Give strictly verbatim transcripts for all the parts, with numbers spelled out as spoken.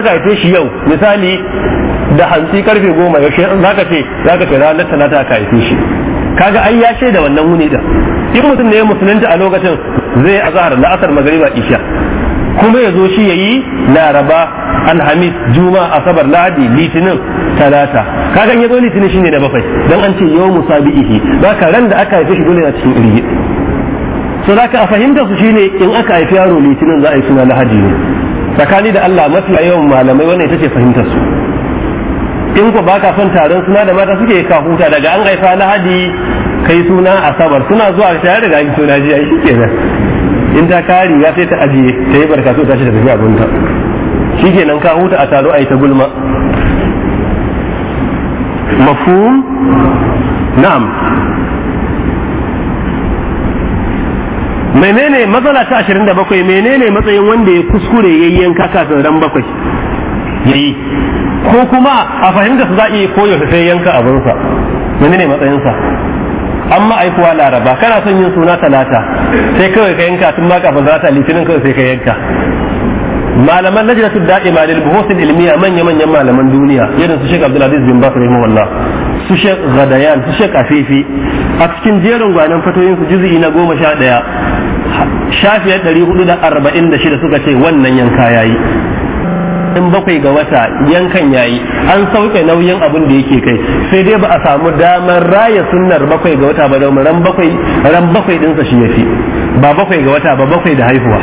ka haife shi yau misali da hantsi karfe goma yaushe zaka ce zaka ce ranar talata ka haife shi kaga ai ya shaida wannan wuni din in mutum ne ya musulunta a lokacin zai azhar la'asar magriba isha kuma ya zo shi yayi laraba alhamis juma'a asabar lahadi litinin talata kaga ya zo litinin shine da bakwai dan an ce yawmu sabihi baka ran da aka haife shi dole a cikin irgi so zaka a fahimta su shine in aka haifi yaro litinin za a yi suna lahadi ne tsakani da Allah mafi yawan malamai wannan ita ce fahimtar su in ko baka son taron suna da mata suke ka huta daga an haifa lahadi kai suna asabar suna zuwa tare da gani suna jiya shikenan in ta kari ya sai ta ajiye ta yi barka so ta ce ta tafi abunta shikenan ka huta a taro ai ta gulma mafhum na'am menene matsala ta ashirin da bakwai menene matsayin wanda ya kuskure yayyen kaka ran bakwai yayi ko kuma a fahimta su za a iya koyo sai yanka abinsa menene matsayinsa amma aikuwa laraba kana son yin suna talata sai kawai ka yanka tun ma kafin talata litinin kawai sai ka yanka malaman lajnatu da'ima lil buhuth al ilmiya manya manyan malaman duniya irin su Sheikh Abdul Aziz bin Baz rahimahullah su Sheikh Ghadayan su Sheikh Afifi a cikin jerin gwanan fatoyin su juz'i na goma sha ɗaya shafiyar ɗari hudu da arba'in da shida suka ce wannan yanka yayi in bakwai ga wata yankan yayi an sauke nauyin abin da yake kai sai dai ba a samu damar raya sunnar bakwai ga wata ba domin ran bakwai ran bakwai dinsa shi yafi ba bakwai ga wata ba bakwai da haihuwa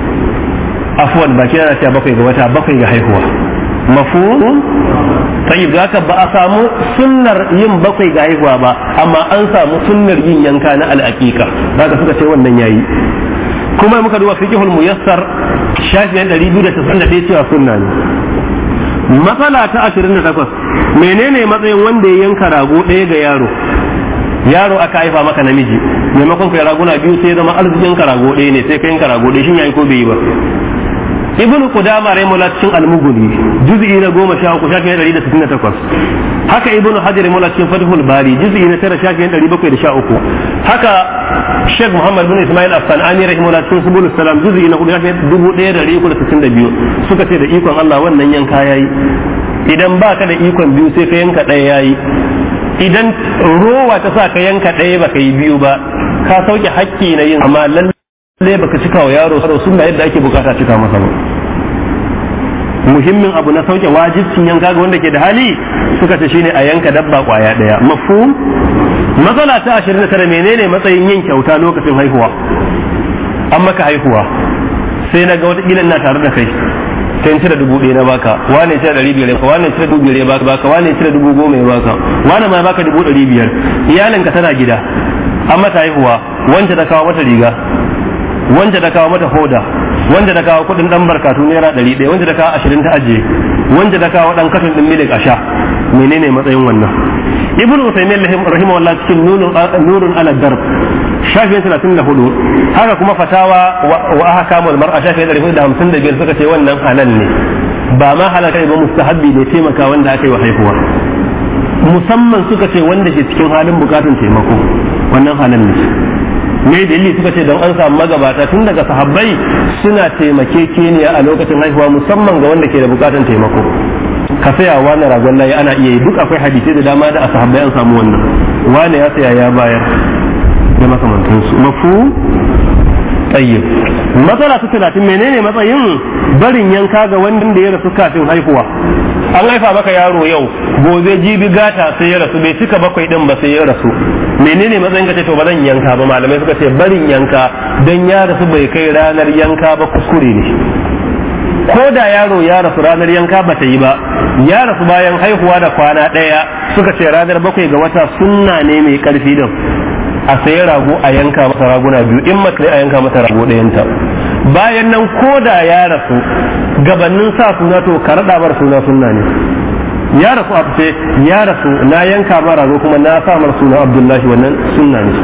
afwan ba kina cewa bakwai ga wata bakwai ga haihuwa mafhum tayyib haka ba a samu sunnar yin bakwai ga haihuwa ba amma an samu sunnar yin yanka na al'aqiqa haka suka ce wannan yayi kuma muka duba fiqhul muyassar shafiyan ɗari biyu da tasa'in da ɗaya cewa sunna ne matsala ta ashirin da takwas menene matsayin wanda ya yanka rago ɗaya ga yaro yaro aka haifa maka namiji maimakon kai raguna biyu sai zama arzikin ka rago ɗaya ne sai ka yanka rago ɗaya shin yayi ko bai yi ba ibnu qudama rahimahullah cikin al-mughni juz'i na goma sha uku shafi ɗari da sittin da takwas haka ibnu hajar rahimahullah cikin fathul bari juz'i na tara shafi ɗari bakwai da sha uku haka sheikh muhammad bin ismail as-sanani rahimahullah cikin subul salam juz'i na hudu shafi dubu ɗaya da ɗari uku da sittin da biyu suka ce da ikon Allah wannan yanka yayi idan baka da ikon biyu sai ka yanka ɗaya yayi idan rowa ta sa ka yanka ɗaya baka yi biyu ba ka sauke hakki na yin amma lalle sai baka cika wa yaro saro sunna yadda ake bukata cika masa ba muhimmin abu na sauke wajibcin yanka ga wanda ke da hali suka ce shine a yanka dabba kwaya daya mafhum matsala ta ashirin da tara menene matsayin yin kyauta lokacin haihuwa an maka haihuwa sai na ga wata kilan na tare da kai sai cire dubu ɗaya na baka wane cire ɗari biyar ka wane cire dubu biyar ya baka wane cire dubu goma ya baka wane ma baka dubu ɗari biyar iyalinka tana gida an mata haihuwa wanda ta kawo mata riga wanda ta kawo mata hoda wanda ta kawo kudin dan barkatu naira ɗari ɗaya wanda ta kawo ashirin ta ajiye wanda ta kawo dan katon din milik a sha menene matsayin wannan ibn usaymin rahimahullah cikin nurun nurun ala darb shafi talatin da hudu haka kuma fatawa wa ahkamul mar'a shafi ɗari hudu da hamsin da biyar suka ce wannan halal ne ba ma halal kai ba mustahabbi ne taimaka wanda aka yi wa haihuwa musamman suka ce wanda ke cikin halin bukatun taimako wannan halal ne me dalili suka ce don an samu magabata tun daga sahabbai suna taimakekeniya a lokacin haihuwa musamman ga wanda ke da bukatan taimako ka saya wani ragon layi ana iya yi duk akwai hadisi da dama da a sahabbai an samu wannan wani ya saya ya bayar da makamantansu mafu tayyib matsala ta talatin menene matsayin barin yanka ga wanda ya rasu kafin haihuwa an haifa maka yaro yau gobe jibi gata sai ya rasu bai cika bakwai din ba sai ya rasu menene matsayin kace to ba zan yanka ba malamai suka ce barin yanka dan ya rasu bai kai ranar yanka ba kuskure ne ko da yaro ya rasu ranar yanka ba ta yi ba ya rasu bayan haihuwa da kwana ɗaya suka ce ranar bakwai ga wata sunna ne mai karfi din a sayi rago a yanka masa raguna biyu in mace a yanka masa rago ɗayanta bayan nan ko da ya rasu gabanin sa suna to ka raɗa bar suna sunna ne ya rasu a ce ya rasu na yanka ma rago kuma na sa mar suna abdullahi wannan sunna ne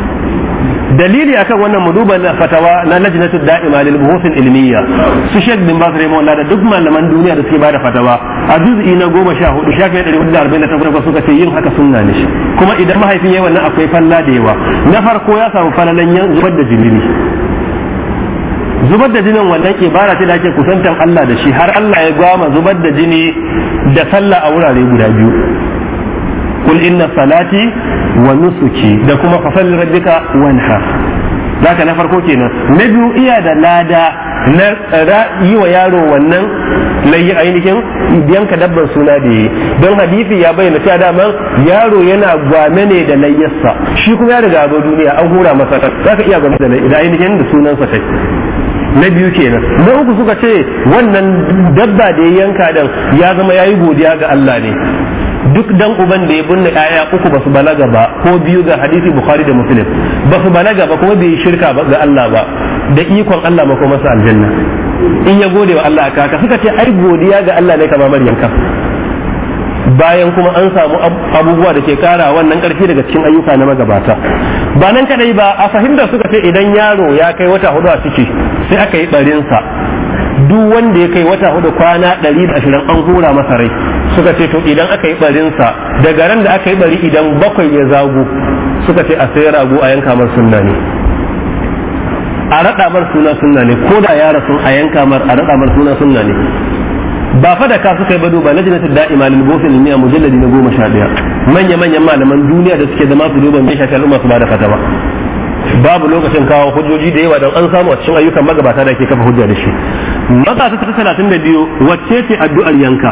dalili akan wannan mu duba fatawa na lajnatu da'ima lil buhuth ilmiya su Sheikh bin Baz rahimahullah da duk malaman duniya da suke bada fatawa a juz'i na goma sha hudu shafi ɗari hudu da arba'in da takwas suka ce yin haka sunna ne kuma idan mahaifin yayi wannan akwai falla da yawa na farko ya samu falalan yan zubar da jini zubar da jinin wannan ibara ce da ake kusantan Allah da shi har Allah ya gwama zubar da jini da sallah a wurare guda biyu kul inna salati wa nusuki da kuma fasal rabbika wanhar zaka na farko kenan na biyu iya da lada na yi wa yaro wannan layi ainihin yanka dabban suna da yi don hadisi ya bayyana cewa daman yaro yana gwame ne da layyarsa shi kuma ya riga zo duniya an hura masa zaka iya gwame da ainihin da sunansa kai na biyu kenan na uku suka ce wannan dabba da ya yanka dan ya zama yayi godiya ga Allah ne duk dan uban da ya binne ƴaƴa uku basu balaga ba ko biyu ga hadisi bukhari da muslim basu balaga ba kuma bai shirka ba ga Allah ba da ikon Allah ma kuma masa aljanna in ya gode wa Allah aka haka suka ce ai godiya ga Allah ne kamar maryanka bayan kuma an samu abubuwa da ke kara wannan karfi daga cikin ayyuka na magabata ba nan kadai ba a fahimta suka ce idan yaro ya kai wata hudu a ciki sai aka yi barinsa duk wanda ya kai wata hudu kwana ɗari da ashirin an hura masa rai suka ce to idan aka yi barinsa daga ran da aka yi bari idan bakwai ya zago suka ce a sai rago a yanka mar sunna ne a raɗa mar suna sunna ne ko da ya rasu a yanka mar a raɗa mar suna sunna ne ba fa da ka suka yi bado ba na jinatul da'ima lil bufin ilmiya mujalladi na goma sha ɗaya manya manyan malaman duniya da suke zama su duba mai shafi al'umma su ba da fatawa babu lokacin kawo hujjoji da yawa don an samu a cikin ayyukan magabata da ke kafa hujja da shi matsasa ta talatin da biyu wacce ce addu'ar yanka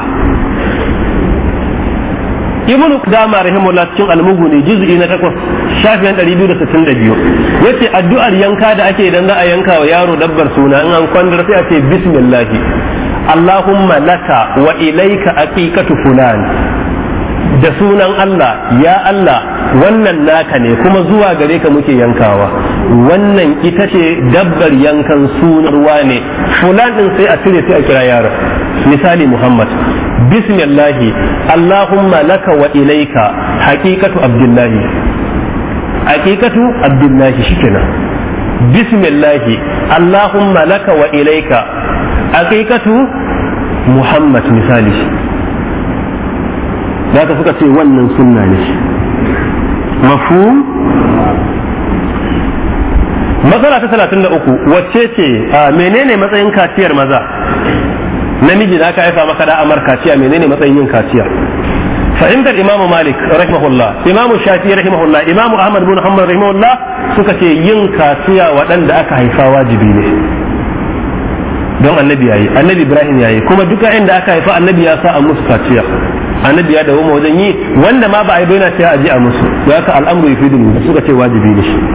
ibn qudama rahimahullah cikin al-mughni juz'i na takwas shafin ɗari biyu da sittin da biyu yace addu'ar yanka da ake idan za a yanka wa yaro dabbar suna in an kwandar sai a ce bismillah allahumma laka wa ilayka aqiqatu fulan da sunan Allah ya Allah wannan naka ne kuma zuwa gare ka muke yankawa wannan ita ce dabbar yankan sunarwa ne fulan din sai a cire sai a kira yaro misali Muhammad bismillahi Allahumma laka wa ilaika haqiqatu abdullahi haqiqatu abdullahi shikenan bismillahi Allahumma laka wa ilaika haqiqatu Muhammad misali da ka suka ce wannan sunna ne mafhum matsala ta talatin da uku wacce ce menene matsayin kaciyar maza namiji da aka haifa maka da amar kaciya menene matsayin yin kaciya fahimtar imam malik rahimahullah imam shafi rahimahullah imam ahmad bin hanbal rahimahullah suka ce yin kaciya waɗanda aka haifa wajibi ne don annabi yayi annabi ibrahim yayi kuma duka inda aka haifa annabi ya sa a musu kaciya annabi ya dawo wajen yi wanda ma ba a yi bayyana cewa a ji a musu da haka al'amru yufidu suka ce wajibi ne shi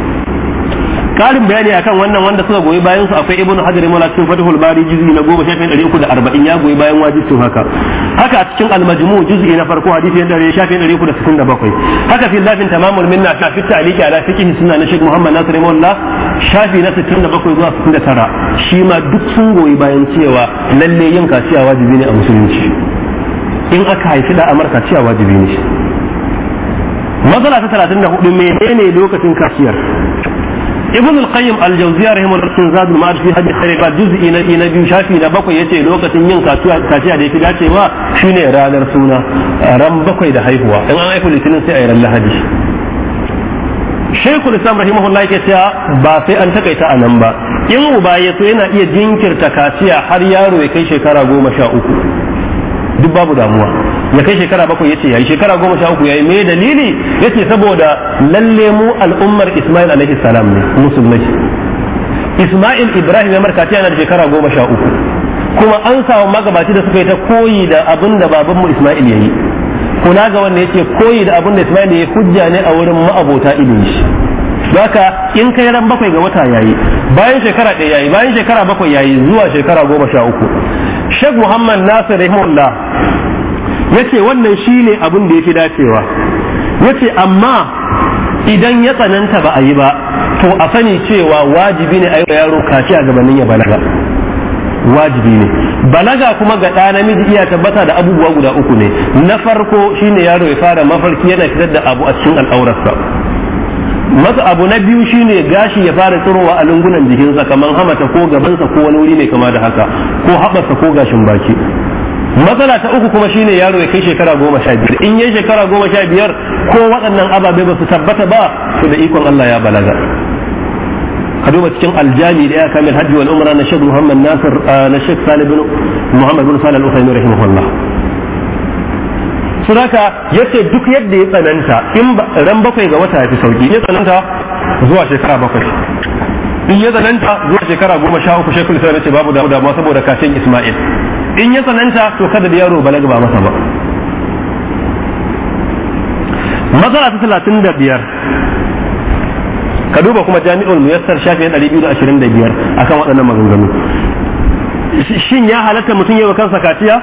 karin bayani akan wannan wanda suka goyi bayan su akwai ibnu hajar mala cikin fathul bari juz'i na goma shafin ɗari uku da arba'in ya goyi bayan wajibcin haka haka a cikin al-majmu juz'i na farko hadisi na ɗari shafin ɗari uku da sittin da bakwai haka fi lafin tamamul minna shafi ta'liqi ala fiqh sunna na Sheikh Muhammad Nasir Rahimahullah shafi na sittin da bakwai zuwa sittin da tara shi ma duk sun goyi bayan cewa lalle yin kaciya wajibi ne a musulunci in aka haifi da amar kaciya wajibi ne matsala ta talatin da hudu menene lokacin kaciyar ibn al-qayyim al-jawziyya rahimahullah cikin zadul ma'ad fi hadith khalifa juz'i na na biyu shafi na bakwai yace lokacin yin kaciya kaciya da yake dacewa shine ranar suna ran bakwai da haihuwa in an haihu litinin sai a yi ran lahadi shaykhul islam rahimahullah yake cewa ba sai an takaita anan ba in uba ya so yana iya jinkirta kaciya har yaro ya kai shekara goma sha uku duk babu damuwa ya kai shekara bakwai yace yayi shekara goma sha uku yayi me dalili yace saboda lalle mu al'ummar Isma'il alaihi salam ne musulmai Isma'il Ibrahim ya markaci yana da shekara goma sha uku kuma an samu magabaci da suka yi ta koyi da abin da baban mu Isma'il yayi kuna ga wanda yace koyi da abin da Isma'il yayi hujja ne a wurin ma'abota ilimi haka in kai ran bakwai ga wata yayi bayan shekara ɗaya yayi bayan shekara bakwai yayi zuwa shekara goma sha uku Sheikh Muhammad Nasir rahimahullah yace wannan shine abin da yake dacewa yace amma idan ya tsananta ba a yi ba to a sani cewa wajibi ne a yi yaro kaci a gabanin ya balaga wajibi ne balaga kuma ga ɗa namiji iya tabbata da abubuwa guda uku ne na farko shine yaro ya fara mafarki yana fitar da abu a cikin al'aurarsa masa abu na biyu shine gashi ya fara tsirowa a lungunan jikinsa kamar hamata ko gabansa ko wani wuri mai kama da haka ko haɓarsa ko gashin baki matsala ta uku kuma shine yaro ya kai shekara goma sha biyar in yi shekara goma sha biyar ko waɗannan ababe ba su tabbata ba to da ikon Allah ya balaga ka duba cikin aljami da ya kamil hajji wal umra na Sheikh Muhammad Nasir na Sheikh Salih bin Muhammad bin Salih al-Uthaymeen rahimahullah. Suraka yace duk yadda ya tsananta in ran bakwai ga wata ya fi sauki, ya tsananta zuwa shekara bakwai, in ya tsananta zuwa shekara goma sha uku shekul sai ce babu damuwa saboda kashin Isma'il, in ya tsananta to kada da yaro balaga ba masa ba. Matsala ta talatin da biyar, ka duba kuma Jami'ul Muyassar shafi ɗari biyu da ashirin da biyar akan waɗannan maganganu. Shin ya halatta mutum yi wa kansa kaciya?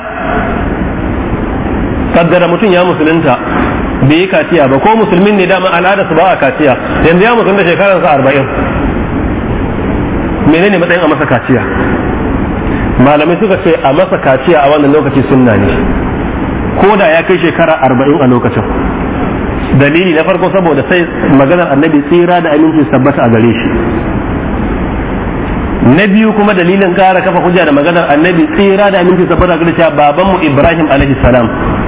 Kaddara mutum ya musulunta bai yi kaciya ba, ko musulmin ne dama al'ada su ba a kaciya, yanzu ya musulunta shekaransa arba'in, menene matsayin a masa kaciya? Malamai suka ce a masa kaciya a wannan lokaci sunna ne, ko da ya kai shekara arba'in a lokacin. Dalili na farko saboda sai maganar annabi tsira da aminci tabbata a gare shi. Na biyu kuma dalilin kara kafa hujja da maganar annabi tsira da aminci tabbata a gare shi, babanmu Ibrahim alaihi salam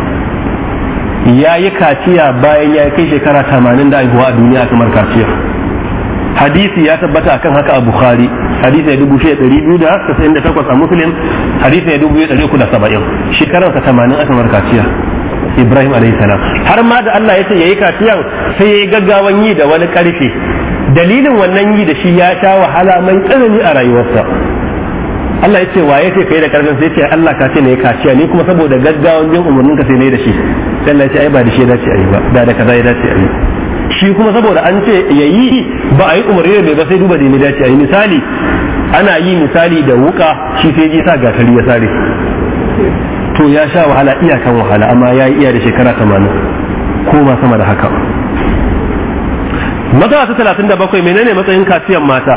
ya yi kaciya bayan ya kai shekara tamanin da haihuwa a duniya kamar kaciya. Hadisi ya tabbata akan haka a Bukhari, hadisi ya dubu shida ɗari biyu da tasa'in da takwas a Muslim, hadisi ya dubu ɗari uku da saba'in, shekararsa tamanin aka mar kaciya Ibrahim alaihi salam. Har ma da Allah ya ce yayi kaciyan sai yayi gaggawan yi da wani karfe, dalilin wannan yi da shi ya sha wahala mai tsanani a rayuwarsa. Allah ya ce wa ya ce kai da karfin, sai ce Allah ka ce ne kaciya, ni kuma saboda gaggawan bin umarnin ka sai ne da shi. Sai Allah ya ce ai ba da shi ya dace a yi ba, da da kaza ya dace a yi. Shi kuma saboda an ce yayi ba a yi umarni da ba sai duba da ne dace a yi. Misali ana yi misali da wuka, shi sai ji sa gatari ya sare, to ya sha wahala iyakan wahala, amma ya yi iya da shekara tamanin ko ma sama da haka. Matsala ta talatin da bakwai, menene matsayin kaciyan mata?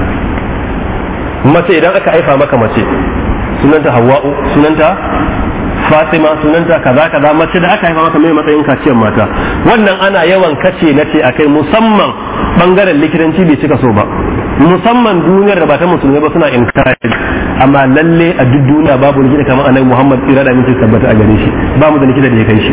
Mace idan aka haifa maka mace, sunanta Hawwa'u, sunanta Fatima, sunanta kaza kaza, mace da aka haifa maka mai matsayin kaciyan mata? Wannan ana yawan kace nace akai, musamman bangaren likitanci bai cika so ba, musamman duniyar da ba ta musulmai ba suna inkari, amma lalle a duk duniya babu likita kamar annabi Muhammad tsira da aminci tabbata a gare shi, ba mu da likita da ya kai shi.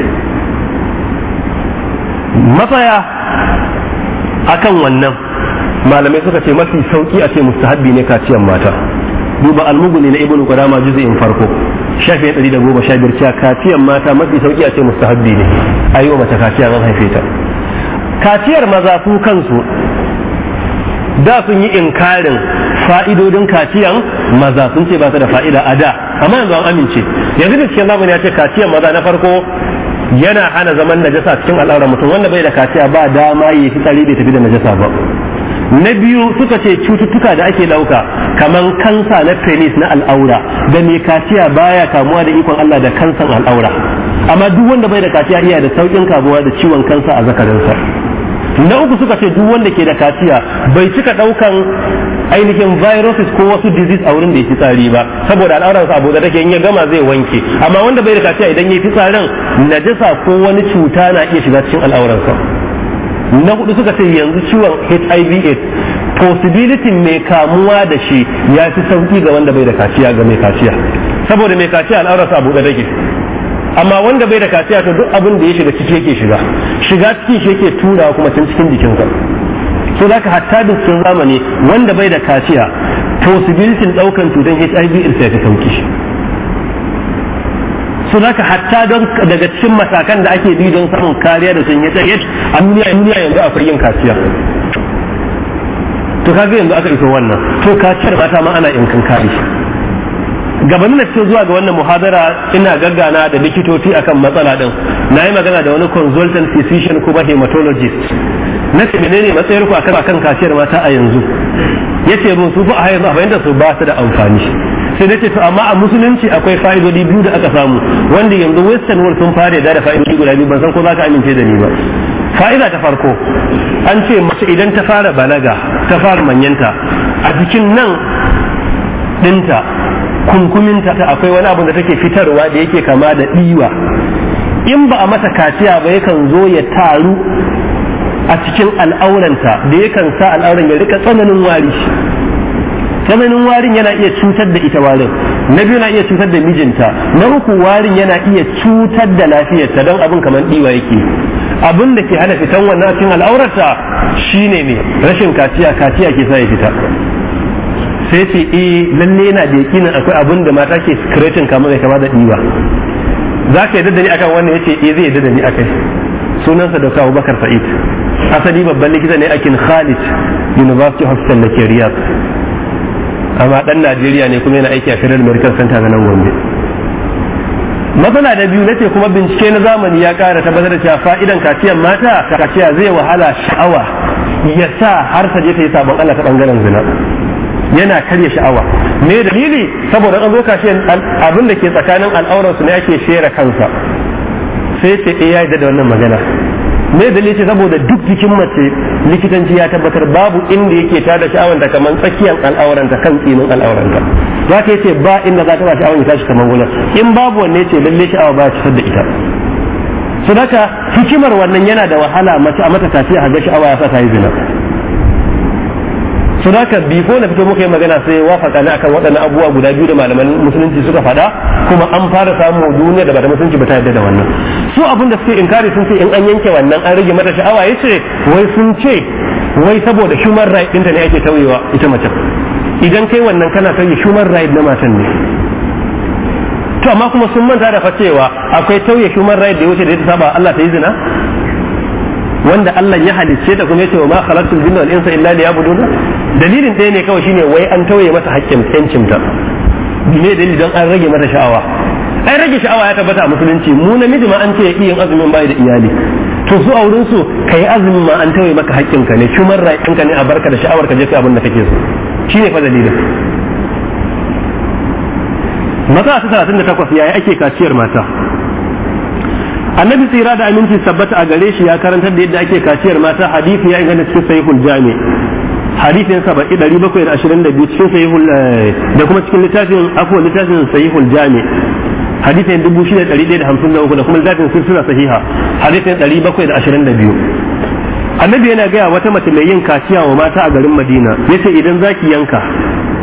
Matsaya akan wannan malamai suka ce mafi sauki a ce mustahabbi ne kaciyan mata. Duba almuguni na ibnu qudama juz'in farko shafi ɗari da goma sha biyar cewa kaciyan mata mafi sauki a ce mustahabbi ne a yi wa mace kaciya zan haife ta. Kaciyar maza su kansu da sun yi inkarin fa'idodin kaciyan maza, sun ce ba ta da fa'ida a da, amma yanzu an amince. Yanzu da cikin zamani ya ce kaciyan maza na farko yana hana zaman najasa cikin al'aurar mutum, wanda bai da kaciya ba dama yi fitsari bai tafi da najasa ba. Na biyu suka ce cututtuka da ake dauka kamar kansa na penis na al'aura, da mai kaciya baya kamuwa da ikon Allah da kansan al'aura, amma duk wanda bai da kaciya iya da saukin kamuwa da ciwon kansa a zakarinsa. Na uku suka ce duk wanda ke da kaciya bai cika daukan ainihin viruses ko wasu disease a wurin da ya fitsari ba, saboda al'aurarsa abu da take in ya gama zai wanke, amma wanda bai da kaciya idan ya fitsarin najasa ko wani cuta na iya shiga cikin al'aurarsa. Na hudu suka ce yanzu ciwon H I V AIDS possibility mai kamuwa da shi ya fi sauki ga wanda bai da kaciya ga mai kaciya, saboda mai kaciya al'aurarsa abu da take, amma wanda bai da kaciya to duk abin da ya shiga ciki yake shiga shiga cikin shi yake turawa kuma tun cikin jikinsa. So da ka hatta da cikin zamani wanda bai da kaciya possibility daukan cutar H I V AIDS ya fi sauki. So da ka hatta don daga cikin matakan da ake bi don samun kariya da sun H I V AIDS a duniya duniya yanzu akwai yin kaciya. To kaga yanzu aka iso wannan, to kaciyar mata ma ana yankan kare. Gabanin da ce zuwa ga wannan muhadara ina gaggana da likitoci akan matsala din, na yi magana da wani consultant physician kuma hematologist, na ce menene matsayar ku akan akan kaciyar mata a yanzu? Yace mun su fa a yanzu a fahimta su ba su da amfani. Sai nace to amma a musulunci akwai fa'idodi biyu da aka samu wanda yanzu western world sun fara da fa'idodi guda biyu, ban san ko za ka amince da ni ba. Fa'ida ta farko, an ce mace idan ta fara balaga ta fara manyanta a jikin nan dinta kunkuminta akwai wani abu da take fitarwa da yake kama da ɗiwa, in ba a mata kaciya ba yakan zo ya taru a cikin al'auranta da yakan sa al'auran ya rika tsananin wari. Tsananin warin yana iya cutar da ita warin, na biyu na iya cutar da mijinta, na uku warin yana iya cutar da lafiyarta don abin kamar diwa yake. Abin da ke hana fitan wannan cikin al'aurarta shine ne rashin kaciya, kaciya ke sa ya fita. Sai ce eh lalle yana da yakinin akwai abin da mata ke secretin kamar mai kama da diwa. Za ka yarda da ni akan wannan? Yace eh zai yarda da ni akai. Sunansa Dr. Abubakar Sa'id, asali babban likita ne a King Khalid University Hospital da ke Riyadh, amma dan Najeriya ne kuma yana aiki a Federal Medical Center na nan Gombe. Matsala da biyu nace kuma bincike na zamani ya kara tabbatar da cewa fa'idan kaciyar mata, kaciya zai wahala sha'awa ya sa har ta je ta yi sabon Allah ta bangaren zina, yana karya sha'awa. Me dalili? Saboda an zo kaciyar abin da ke tsakanin al'auransu ne ake shera kansa. Sai ce eh ya yi da wannan magana. Me dalili ce saboda duk jikin mace likitanci ya tabbatar babu inda yake tada sha'awanta kamar tsakiyar al'auranta, kan tsinin al'auranta. Za ka ce ba inda za ta ba sha'awar ya tashi kamar wulan. In babu wanne ce lalle sha'awa ba ta da ita. Su haka hikimar wannan yana da wahala mace a mata tafiya a ga sha'awa ya sa ta yi zina. Su haka bifo na fito muka yi magana sai wafaka ne akan waɗannan abubuwa guda biyu da malaman musulunci suka faɗa, kuma an fara samu duniya da bata musulunci ba ta yarda da wannan. Su abin da suke inkari sun ce in an yanke wannan an rage mata sha'awa, yace wai sun ce wai saboda human right ɗinta ne ake tauyewa ita mace. Idan kai wannan kana tauye human right na matan ne. To amma kuma sun manta da facewa akwai tauye human right da ya wuce da ya saba Allah ta yi zina, wanda Allah ya halicce ta kuma yace wa ma khalaqtul jinna wal insa illa liya'budun. Dalilin ɗaya ne kawai shine wai an tauye mata haƙƙin yancin ta. Me dalili don an rage mata sha'awa? Ai rage sha'awa ya tabbata a musulunci. Mu namiji ma an ce yin azumin bai da iyali. To su a wurin su kai azumin ma an tauye maka haƙƙin ka ne, human right ɗinka ne a barka da sha'awar ka je kai abin da kake so. Shine fa dalilin. Matsala ta talatin da takwas, yaya ake kaciyar mata? Annabi tsira da aminci sabbata a gare shi ya karantar da yadda ake kaciyar mata. Hadisi ya inganta cikin sahihul jami, hadisin saba'i ɗari bakwai da ashirin da biyu cikin sahihul da kuma cikin littafin afwa littafin sahihul jami, hadisin dubu shida ɗari ɗaya da hamsin da uku da kuma littafin silsila sahiha hadisin ɗari bakwai da ashirin da biyu. Annabi yana gaya wata mace mai yin kaciya wa mata a garin Madina, yace idan zaki yanka